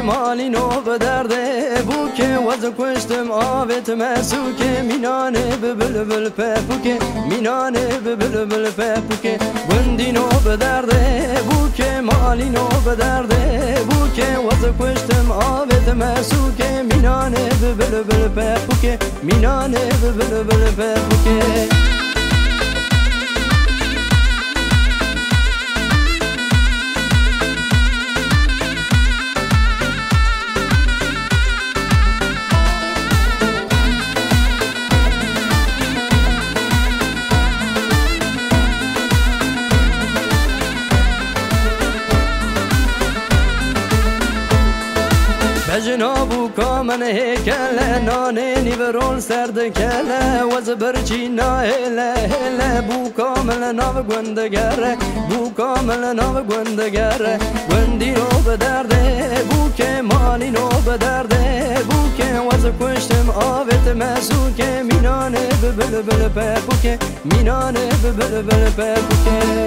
مالی نو به درده بو که وز کشتم آوت مسوکه مینانه به بلبل پپوکه مینانه به بلبل پپوکه گندی نو به درده بو که مالی نو به درده بو که وز کشتم آوت مسوکه مینانه به بلبل پپوکه مینانه به بلبل پپوکه جنابو کامن هیکل نانه نیورون سرد کله وز برچی ناهله هله بو کامل ناو گندگره بو کامل ناو گندگره گندی نو به درده بو که مالی نو به درده بو که وز کشتم آوت مسوکه مینانه به بلبل پپوکه مینانه به بلبل پپوکه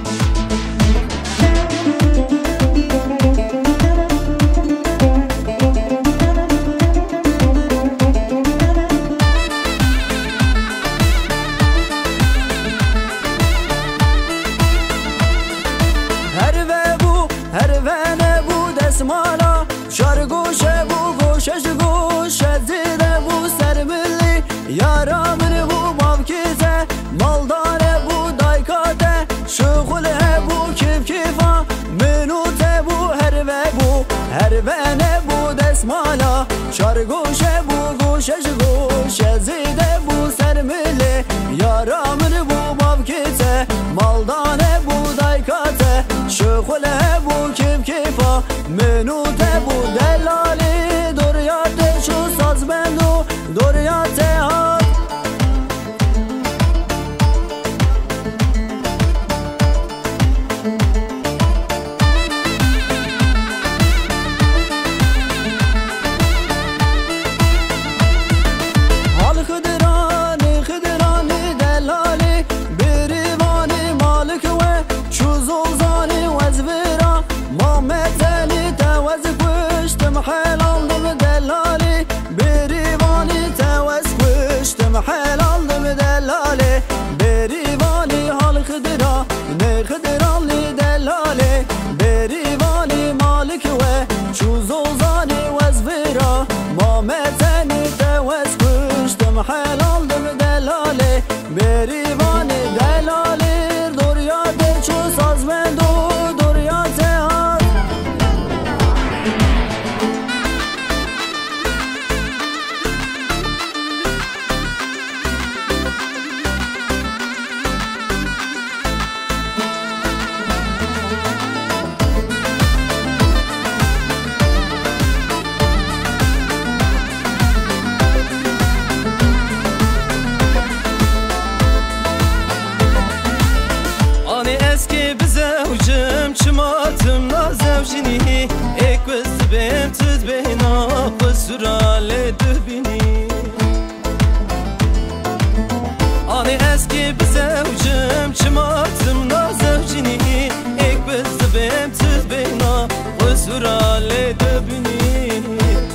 مالا شار گوشه بو گوشش گوشه زیده بو سر ملی یارا من بو مامکیزه مالداره بو دایکاته شغله بو کیف کیفا منوته بو هرونه بو دست مالا شار گوشه بو گوشش گوشه زیده بو سر ملی یارا من بو مامکیزه مالداره بو دایکاته شغله بو کیف کیفا منوته بو دلالی دوریاته شو ساز بندو دوریاته ها حال خدرانی دلالی بریوانی مالک و چوزوزانی وزویرا مامتنی توز کشتم حلالدم دلالی بریوانی توز کشتم حلالدم دلالی بریوانی حال خدرا نه خدرانی دلالی بریوانی مالک و چوزوزانی وزویرا مامتنی توز کشتم حلالدم دلالی بریوانی دلالی دوریاده چو سازمندو دوریاده ها eski bizevcim çimatım nazevjini ek bezbem tüdbena kusurale dübini ani eski bizevcim çimatım nazevjini ek bezbem tüdbena kusurale dübini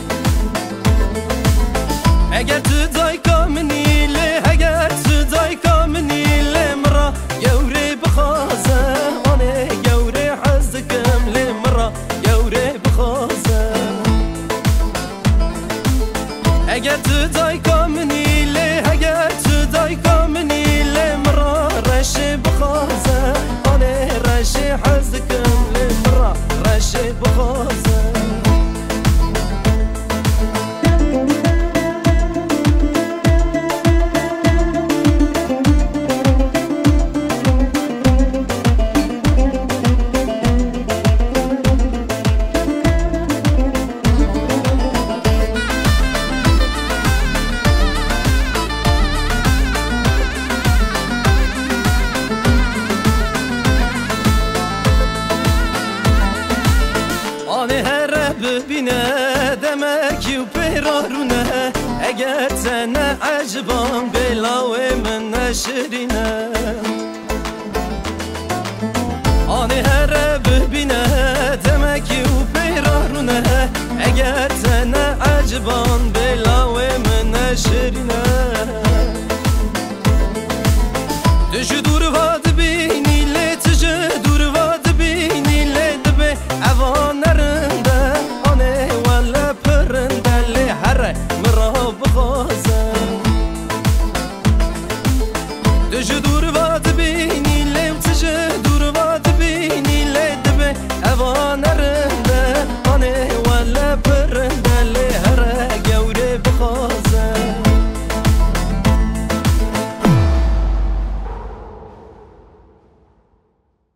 eğer tüday kamnile eğer tüday kamnile mra yevre بخازه آنه گوره حزکم لمرا گوره بخازه اگر تو دای کامنیله اگر تو دای کامنیله مرا رشه بخازه آنه رشه حزکم لمرا رشه بخازه ببینه دمکی و پیرارونه اگر تنه عجبان بلاوه من نشرینه آنه هره ببینه دمکی و پیرارونه عجبان بلاو من شرینه تجو دور واد بینی لی تجو دور واد بینی لی دبی اوان نرنده آنه ولا پرنده لی هر مرا بغازه تجو دور